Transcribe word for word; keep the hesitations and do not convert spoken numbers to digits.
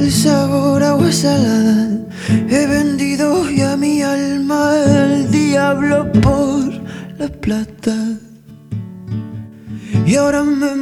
el sabor agua salada. He vendido ya mi alma al diablo por la plata. Y ahora me